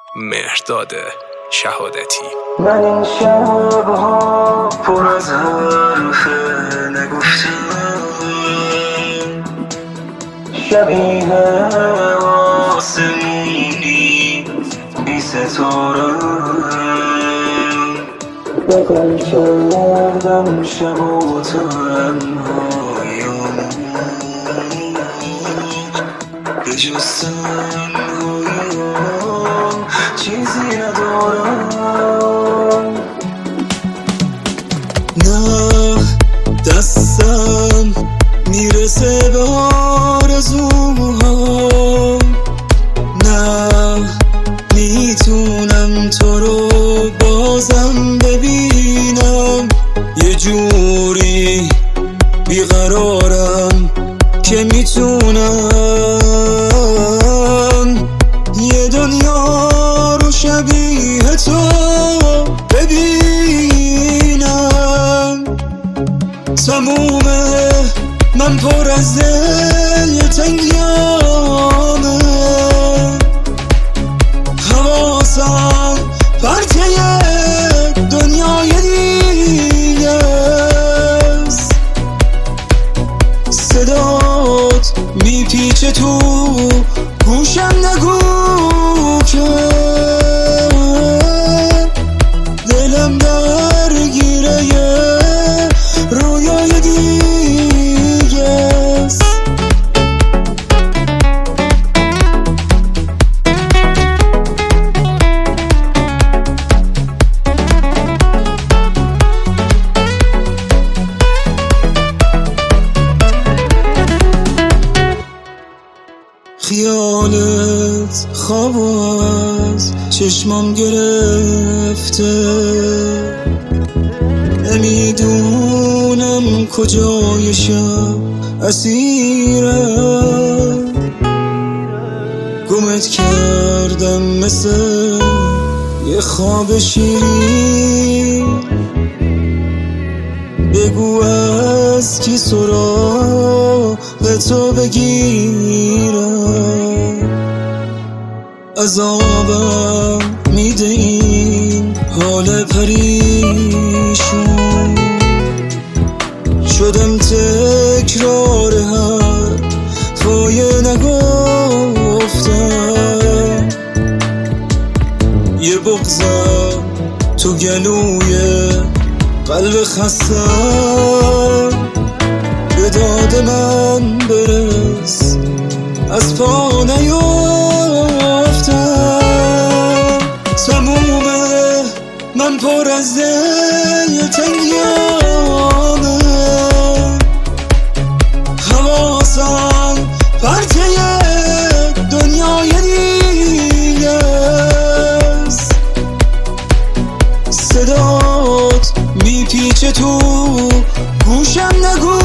مهرداد شهادتی. من این شبها پر از حرفه نگفتم، شبیه آسمونی بی ستاره بغل کردم شب و تنهایی‌ام، به جز تنهایی‌ام چیزی ندارم. نه دستم میرسه به آرزوها، نه میتونم تو رو بازم ببینم، یه جوری بیقرارم که میتونم یه دنیا رو شبیه تو ببینم. تمومه من پر از دل تنگیامه، حواسم پرته دنیای دیگه است، صدات میپیچه تو گوشم، نگو که دلم درگیره یه رویای دیگه است. خیالت خواب از چشمام گرفته، نمیدونم کجای شب اسیرم، گمت کردم مثل یه خواب شیرین، بگو از کی سراغ تو بگیرم، عذابم میده این حال پریشون، شدم تکرار حرفای نگفتم، یه بغضم تو گلوی قلب خستم، به داد من برس از پا نیفتم. تمومه من پر از دل تنگیامه، حواسم پرته دنیای دیگه است، صدات میپیچه تو گوشم، نگو